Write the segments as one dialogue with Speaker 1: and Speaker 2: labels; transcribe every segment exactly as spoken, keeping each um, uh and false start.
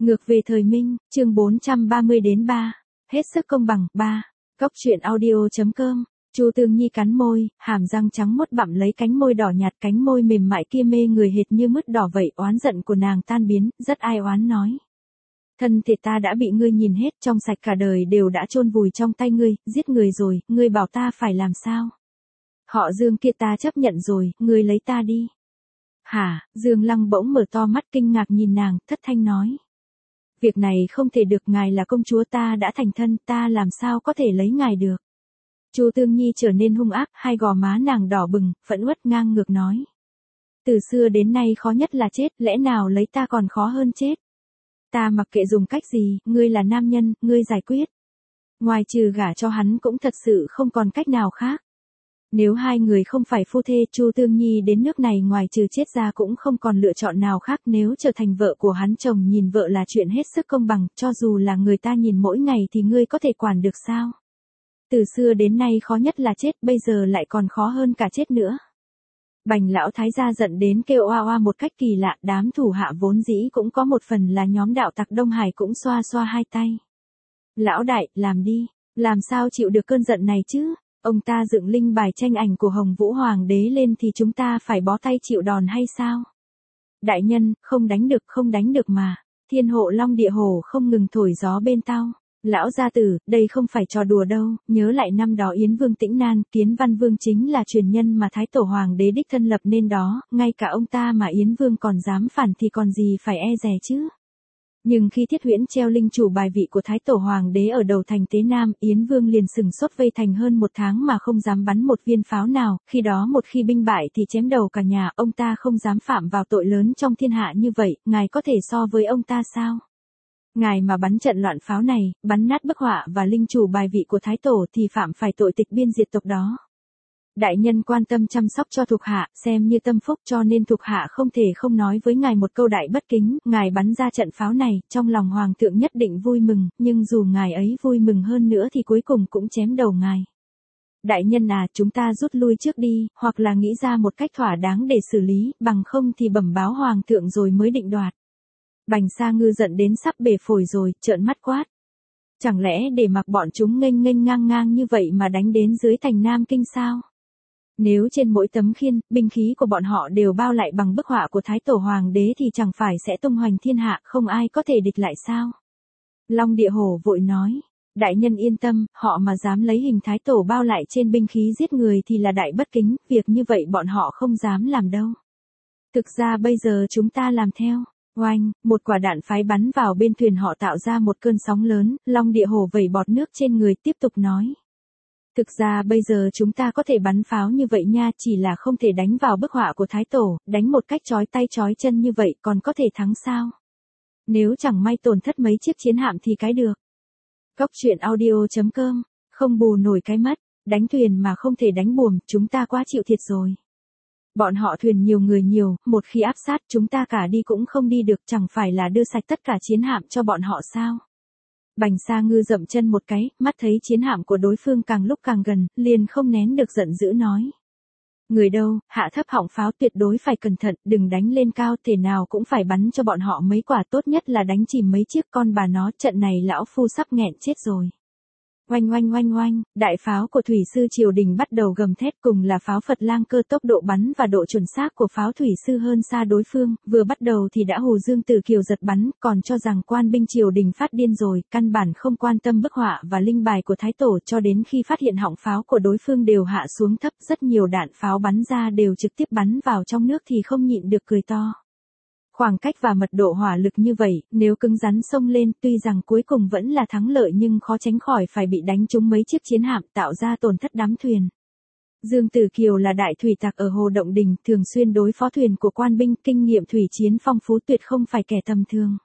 Speaker 1: Ngược về thời Minh, chương bốn trăm ba mươi đến ba. Hết sức công bằng, ba. Cóc truyện audio.com. Chu Tương Nhi cắn môi, hàm răng trắng muốt bặm lấy cánh môi đỏ nhạt, cánh môi mềm mại kia mê người hệt như mứt đỏ vậy. Oán giận của nàng tan biến, rất ai oán nói. Thân thể ta đã bị ngươi nhìn hết, trong sạch cả đời đều đã chôn vùi trong tay ngươi, giết người rồi, ngươi bảo ta phải làm sao? Họ Dương kia ta chấp nhận rồi, ngươi lấy ta đi. Hả? Dương Lăng bỗng mở to mắt kinh ngạc nhìn nàng, thất thanh nói. Việc này không thể được, ngài là công chúa, ta đã thành thân, ta làm sao có thể lấy ngài được. Chu Tương Nhi trở nên hung ác, hai gò má nàng đỏ bừng, phẫn uất ngang ngược nói. Từ xưa đến nay khó nhất là chết, lẽ nào lấy ta còn khó hơn chết. Ta mặc kệ dùng cách gì, ngươi là nam nhân, ngươi giải quyết. Ngoài trừ gả cho hắn cũng thật sự không còn cách nào khác. Nếu hai người không phải phu thê, Chu Tương Nhi đến nước này ngoài trừ chết ra cũng không còn lựa chọn nào khác. Nếu trở thành vợ của hắn, chồng nhìn vợ là chuyện hết sức công bằng, cho dù là người ta nhìn mỗi ngày thì ngươi có thể quản được sao? Từ xưa đến nay khó nhất là chết, bây giờ lại còn khó hơn cả chết nữa. Bành lão thái gia giận đến kêu oa oa một cách kỳ lạ, đám thủ hạ vốn dĩ cũng có một phần là nhóm đạo tặc Đông Hải cũng xoa xoa hai tay. Lão đại, làm đi, làm sao chịu được cơn giận này chứ? Ông ta dựng linh bài tranh ảnh của Hồng Vũ Hoàng đế lên thì chúng ta phải bó tay chịu đòn hay sao? Đại nhân, không đánh được, không đánh được mà. Thiên hộ long địa hồ không ngừng thổi gió bên tao. Lão gia tử, đây không phải trò đùa đâu, nhớ lại năm đó Yến Vương Tĩnh Nan, Kiến Văn Vương chính là truyền nhân mà Thái Tổ Hoàng đế đích thân lập nên đó, ngay cả ông ta mà Yến Vương còn dám phản thì còn gì phải e dè chứ. Nhưng khi Thiết Huyễn treo linh chủ bài vị của Thái Tổ Hoàng đế ở đầu thành Tế Nam, Yến Vương liền sừng sốt vây thành hơn một tháng mà không dám bắn một viên pháo nào, khi đó một khi binh bại thì chém đầu cả nhà, ông ta không dám phạm vào tội lớn trong thiên hạ như vậy, ngài có thể so với ông ta sao? Ngài mà bắn trận loạn pháo này, bắn nát bức họa và linh chủ bài vị của Thái Tổ thì phạm phải tội tịch biên diệt tộc đó. Đại nhân quan tâm chăm sóc cho thuộc hạ, xem như tâm phúc, cho nên thuộc hạ không thể không nói với ngài một câu đại bất kính. Ngài bắn ra trận pháo này, trong lòng hoàng thượng nhất định vui mừng, nhưng dù ngài ấy vui mừng hơn nữa thì cuối cùng cũng chém đầu ngài. Đại nhân à, chúng ta rút lui trước đi, hoặc là nghĩ ra một cách thỏa đáng để xử lý, bằng không thì bẩm báo hoàng thượng rồi mới định đoạt. Bành Sa Ngư giận đến sắp bể phổi rồi, trợn mắt quát. Chẳng lẽ để mặc bọn chúng nghênh nghênh ngang ngang như vậy mà đánh đến dưới thành Nam Kinh sao? Nếu trên mỗi tấm khiên, binh khí của bọn họ đều bao lại bằng bức họa của Thái Tổ Hoàng đế thì chẳng phải sẽ tung hoành thiên hạ, không ai có thể địch lại sao? Long Địa Hổ vội nói. Đại nhân yên tâm, họ mà dám lấy hình Thái Tổ bao lại trên binh khí giết người thì là đại bất kính, việc như vậy bọn họ không dám làm đâu. Thực ra bây giờ chúng ta làm theo. Oanh, một quả đạn phái bắn vào bên thuyền họ tạo ra một cơn sóng lớn, Long Địa Hổ vẩy bọt nước trên người tiếp tục nói. Thực ra bây giờ chúng ta có thể bắn pháo như vậy nha, chỉ là không thể đánh vào bức họa của Thái Tổ, đánh một cách chói tay chói chân như vậy còn có thể thắng sao? Nếu chẳng may tổn thất mấy chiếc chiến hạm thì cái được. Cóc truyện audio.com, không bù nổi cái mất, đánh thuyền mà không thể đánh buồm, chúng ta quá chịu thiệt rồi. Bọn họ thuyền nhiều người nhiều, một khi áp sát chúng ta cả đi cũng không đi được, chẳng phải là đưa sạch tất cả chiến hạm cho bọn họ sao? Bành Sa Ngư dậm chân một cái, mắt thấy chiến hạm của đối phương càng lúc càng gần, liền không nén được giận dữ nói. Người đâu, hạ thấp họng pháo, tuyệt đối phải cẩn thận, đừng đánh lên cao, thể nào cũng phải bắn cho bọn họ mấy quả, tốt nhất là đánh chìm mấy chiếc, con bà nó, trận này lão phu sắp nghẹn chết rồi. Oanh oanh oanh oanh, đại pháo của thủy sư triều đình bắt đầu gầm thét, cùng là pháo Phật Lang Cơ, tốc độ bắn và độ chuẩn xác của pháo thủy sư hơn xa đối phương, vừa bắt đầu thì đã hù Dương Tử Kiều giật bắn, còn cho rằng quan binh triều đình phát điên rồi, căn bản không quan tâm bức họa và linh bài của Thái Tổ, cho đến khi phát hiện họng pháo của đối phương đều hạ xuống thấp, rất nhiều đạn pháo bắn ra đều trực tiếp bắn vào trong nước thì không nhịn được cười to. Khoảng cách và mật độ hỏa lực như vậy, nếu cứng rắn xông lên, tuy rằng cuối cùng vẫn là thắng lợi nhưng khó tránh khỏi phải bị đánh trúng mấy chiếc chiến hạm, tạo ra tổn thất đám thuyền. Dương Tử Kiều là đại thủy tặc ở Hồ Động Đình, thường xuyên đối phó thuyền của quan binh, kinh nghiệm thủy chiến phong phú, tuyệt không phải kẻ tầm thường.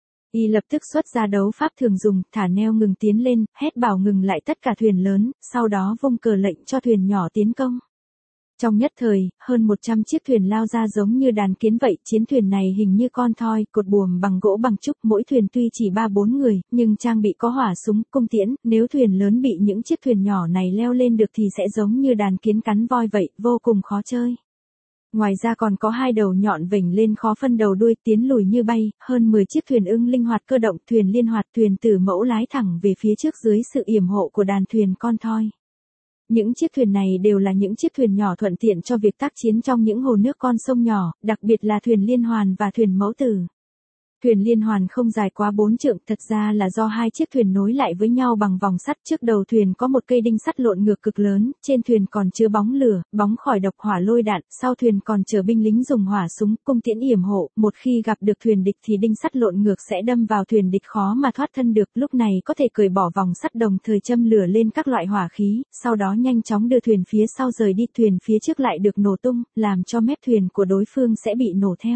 Speaker 1: Y lập tức xuất ra đấu pháp thường dùng, thả neo ngừng tiến lên, hét bảo ngừng lại tất cả thuyền lớn, sau đó vung cờ lệnh cho thuyền nhỏ tiến công. Trong nhất thời, hơn một trăm chiếc thuyền lao ra giống như đàn kiến vậy, chiến thuyền này hình như con thoi, cột buồm bằng gỗ bằng trúc, mỗi thuyền tuy chỉ ba bốn người, nhưng trang bị có hỏa súng, cung tiễn, nếu thuyền lớn bị những chiếc thuyền nhỏ này leo lên được thì sẽ giống như đàn kiến cắn voi vậy, vô cùng khó chơi. Ngoài ra còn có hai đầu nhọn vểnh lên khó phân đầu đuôi tiến lùi như bay, hơn mười chiếc thuyền ưng linh hoạt cơ động, thuyền liên hoạt, thuyền tử mẫu lái thẳng về phía trước dưới sự yểm hộ của đàn thuyền con thoi. Những chiếc thuyền này đều là những chiếc thuyền nhỏ thuận tiện cho việc tác chiến trong những hồ nước con sông nhỏ, đặc biệt là thuyền liên hoàn và thuyền mẫu tử. Thuyền liên hoàn không dài quá bốn trượng, thật ra là do hai chiếc thuyền nối lại với nhau bằng vòng sắt. Trước đầu thuyền có một cây đinh sắt lộn ngược cực lớn, trên thuyền còn chứa bóng lửa, bóng khỏi độc hỏa lôi đạn, sau thuyền còn chở binh lính dùng hỏa súng, cung tiễn yểm hộ, một khi gặp được thuyền địch thì đinh sắt lộn ngược sẽ đâm vào thuyền địch khó mà thoát thân được, lúc này có thể cởi bỏ vòng sắt đồng thời châm lửa lên các loại hỏa khí, sau đó nhanh chóng đưa thuyền phía sau rời đi, thuyền phía trước lại được nổ tung, làm cho mép thuyền của đối phương sẽ bị nổ theo.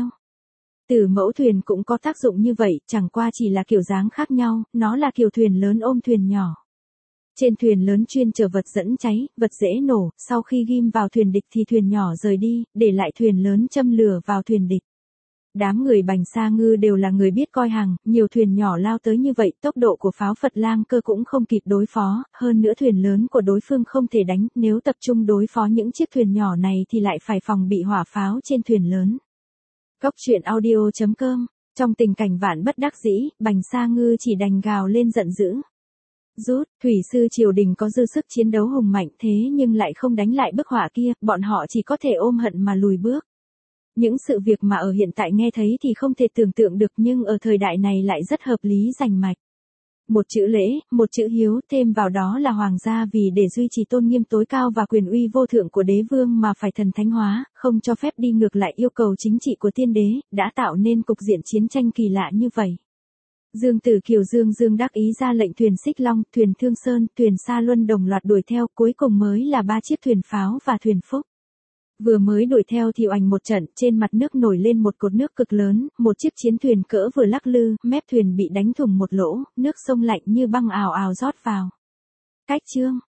Speaker 1: Tử mẫu thuyền cũng có tác dụng như vậy, chẳng qua chỉ là kiểu dáng khác nhau, nó là kiểu thuyền lớn ôm thuyền nhỏ. Trên thuyền lớn chuyên chở vật dẫn cháy, vật dễ nổ, sau khi ghim vào thuyền địch thì thuyền nhỏ rời đi, để lại thuyền lớn châm lửa vào thuyền địch. Đám người Bành Sa Ngư đều là người biết coi hàng, nhiều thuyền nhỏ lao tới như vậy, tốc độ của pháo Phật Lang Cơ cũng không kịp đối phó, hơn nữa thuyền lớn của đối phương không thể đánh, nếu tập trung đối phó những chiếc thuyền nhỏ này thì lại phải phòng bị hỏa pháo trên thuyền lớn. Cốc truyện audio chấm com, trong tình cảnh vạn bất đắc dĩ, Bành Sa Ngư chỉ đành gào lên giận dữ. Rút, thủy sư triều đình có dư sức chiến đấu hùng mạnh thế nhưng lại không đánh lại bức họa kia, bọn họ chỉ có thể ôm hận mà lùi bước. Những sự việc mà ở hiện tại nghe thấy thì không thể tưởng tượng được nhưng ở thời đại này lại rất hợp lý rành mạch. Một chữ lễ, một chữ hiếu, thêm vào đó là hoàng gia vì để duy trì tôn nghiêm tối cao và quyền uy vô thượng của đế vương mà phải thần thánh hóa, không cho phép đi ngược lại yêu cầu chính trị của tiên đế, đã tạo nên cục diện chiến tranh kỳ lạ như vậy. Dương Tử Kiều Dương Dương đắc ý ra lệnh thuyền Xích Long, thuyền Thương Sơn, thuyền Sa Luân đồng loạt đuổi theo, cuối cùng mới là ba chiếc thuyền Pháo và thuyền Phúc. Vừa mới đuổi theo thì oành một trận, trên mặt nước nổi lên một cột nước cực lớn, một chiếc chiến thuyền cỡ vừa lắc lư, mép thuyền bị đánh thủng một lỗ, nước sông lạnh như băng ào ào rót vào. Cách chương